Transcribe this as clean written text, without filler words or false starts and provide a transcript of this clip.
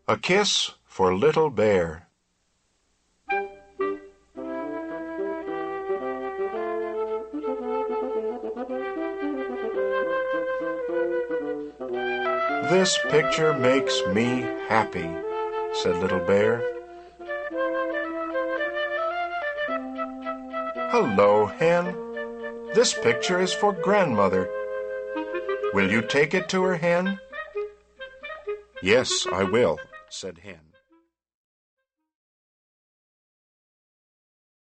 A kiss for Little Bear. This picture makes me happy, said Little Bear. Hello, Hen. This picture is for Grandmother. Will you take it to her, Hen? Yes, I will, said Hen.